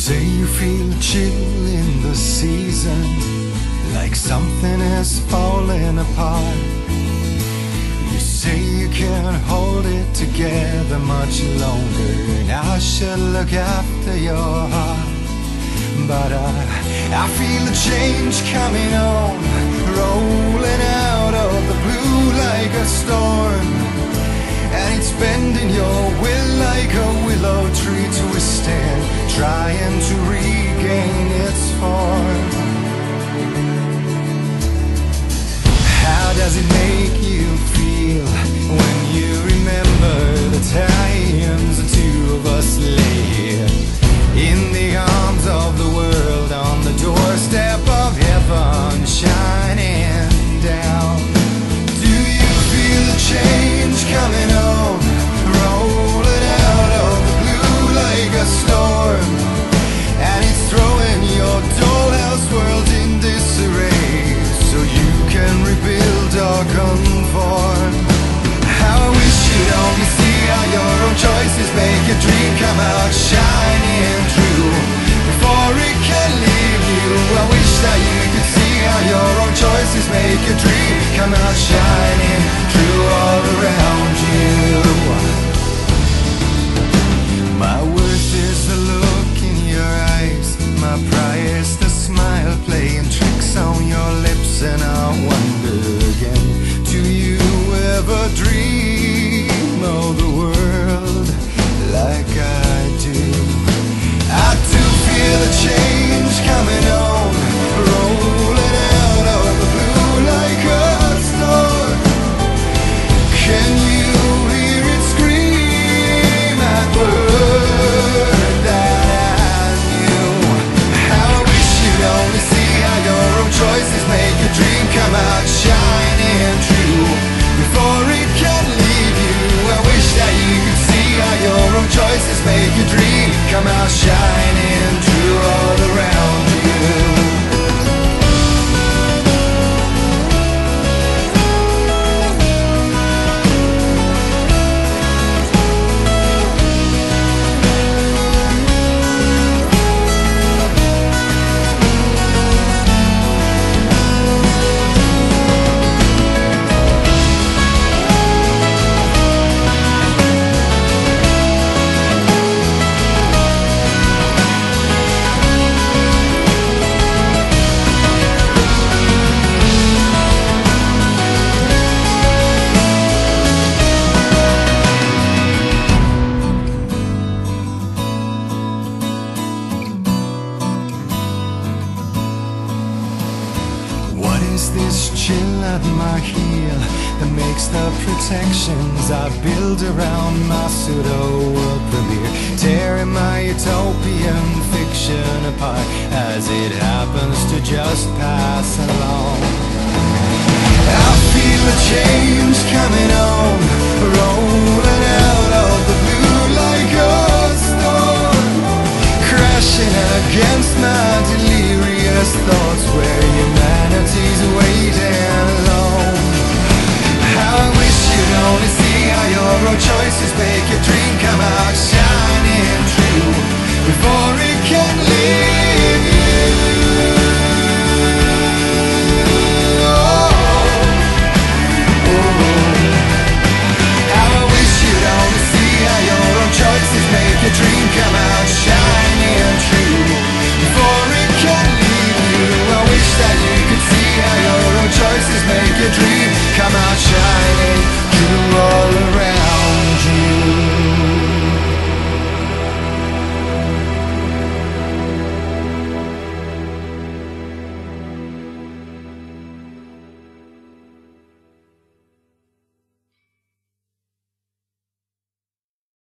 say you feel a chill in the season, like something is falling apart. You say you can't hold it together much longer, and I should look after your heart. But I feel a change coming on, rolling out of the blue like a storm, and it's bending your will like a willow tree twisting, trying to regain its form. How does it make you feel when you remember the times the two of us lay here in the arms of the world, on the doorstep of heaven shining down? Do you feel the change coming on, rolling out of the blue like a storm, and it's throwing your dollhouse world in disarray, so you can rebuild or conform? How I wish you'd only see how your own choices make your dream come out shining true before it can leave you. I wish that you could see how your own choices make your dream come out shining true all around you. My worth is the look in your eyes, my price the smile playing tricks on your lips, and I wonder again, do you ever dream of the world like I do? I do feel a change coming on, rolling out of the blue like a storm. Can you hear it scream that word that I knew? How I wish you'd only see how your own choices make your dream come out shining true before it can leave you. I wish that you could see how your own choices make your dream come out shining true all around you. Is this chill at my heel that makes the protections I build around my pseudo-world premiere, tearing my utopian fiction apart as it happens to just pass along? I feel a change coming on, rolling out of the blue like a storm, crashing against my delirious thoughts where humanity's waiting alone. How I wish you'd only see how your own choices make your dream come out shining true before it can leave you. How I wish you'd only see how your own choices make your dream come out shining true before it can leave you. I wish that you could see how your own choices make your dream come out shining.